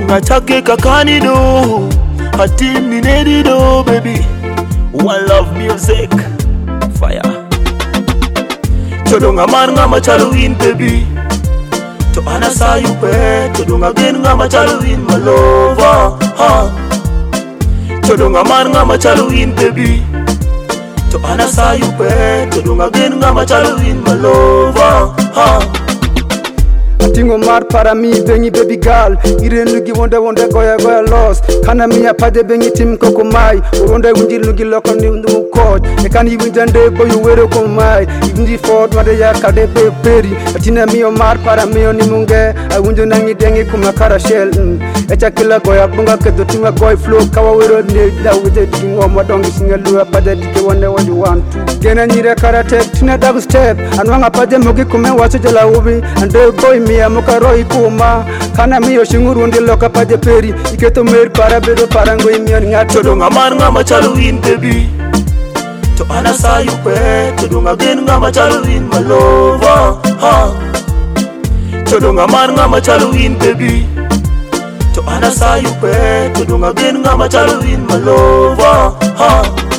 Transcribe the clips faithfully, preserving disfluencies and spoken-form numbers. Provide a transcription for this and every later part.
Donga chake kakani do, hatim ni nedi do, baby. One love music, fire. Chodonga mar ngama chaluin, baby. To ana sayu pe, chodonga gen ngama chaluin, my lover. Ha. Chodonga mar ngama chaluin, baby. To ana sayu pe, chodonga gen ngama chaluin, my lover. Ha. Tingo mar para mi bengi baby girl ire nugi wonde wonde goya goya lost kana mi apade bengi tim koko mai wonde wunji nugi loko ni ndu coach e kan yi windande boy wero ko mai indi ford wade ya kade pe peri atina mi o mar para mi oni munge ai wunjo nangi dengi kuma kara shell e chakila goya bunga kedo tinga goy flow kawa wero ne da wuje tingo modongi singalu apade dike wonde wonde want to gena nyire karate tina double step anwanga pade mogi kuma wacho jala ubi ande boy mi amuka roi kuma kana miyo shinguru ndi loka paje peri iketo mer para bedo parango imion ngato chodonga mar ngama chaluin, baby. To ana sayu pe, chodonga gen ngama chaluin, my lover. Ha. Chodonga mar ngama chaluin, baby. To ana sayu pe, chodonga gen ngama chaluin, my lover. Ha.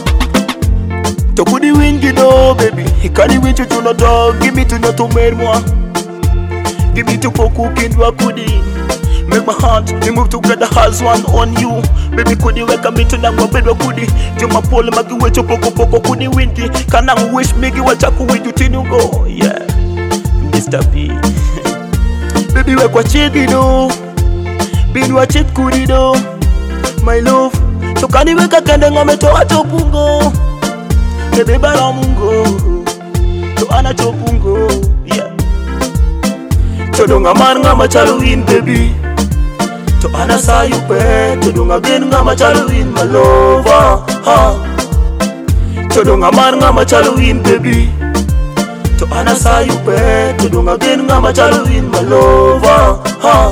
To kudi wingi do, baby. Hikani wincho chuno dog, give me to no to mer moi. Give me to poku kindwa kudi. Make my heart, we move together as one on you. Baby kudi weka mitu na mwabedwa kudi. Juma pole magi wecho poko poko kudi winti. Kanang wish migi wachaku witu tinu go. Yeah, Mister B. Baby wekwa chidi do. Bidwa chit kudi do. My love, chokani weka kende ngome to achopungo. Baby bara mungo. To ana chopungo. Yeah. Chodonga mar ngama chaluin, baby. To ana sayu pe, chodonga gen ngama chaluin, my lover. Ha. Chodonga mar ngama chaluin, baby. To ana sayu pe, chodonga gen ngama chaluin, my lover. Ha.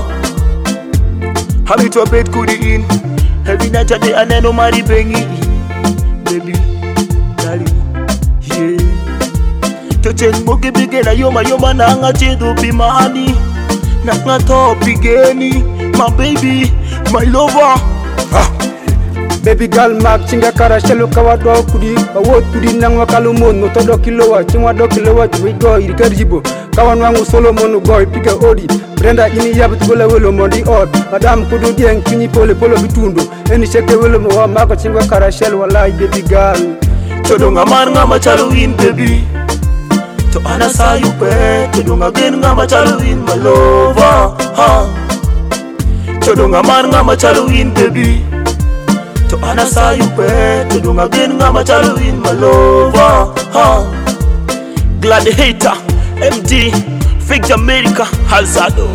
Hami to bed kudi in, heavy night a day aneno mari bengi, baby, darling, yeah. To chen moke bigena yoma yoma na nga chedo pimani na nga to bigeni, my baby, my lover. Ah. Baby girl mak chinga kara shelo kawa do kudi awot kudi nang wakalu mon no todo kilowa chingwa do kilowa we go irikaribo kawa nwangu solo monu boy pika odi Brenda ini yabt gola welo mondi od madam kudu dieng kini pole polo bitundo eni cheke welo mo wa mako chingwa kara shelo walai baby girl chodonga mar ngama chaluin, baby. To ana sayu pe, chodonga gen ngama chaluin, my lover. Ha. Chodonga mar ngama chaluin, baby. To ana sayu pe, chodonga gen ngama chaluin, my lover. Ha. Glad hater, M D, Fake Jamaica, Hazado.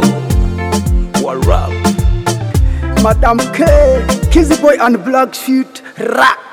What rap? Madam K, Kizzy Boy and Black Shoot, rap.